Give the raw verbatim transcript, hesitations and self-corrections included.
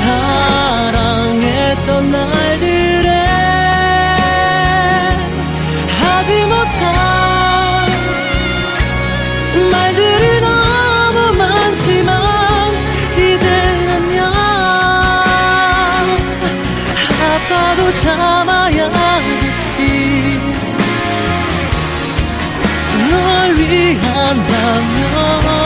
사랑했던 날들에 하지 못한 말들이 너무 많지만 이제는요 아파도 참아야겠지. 널 위한다면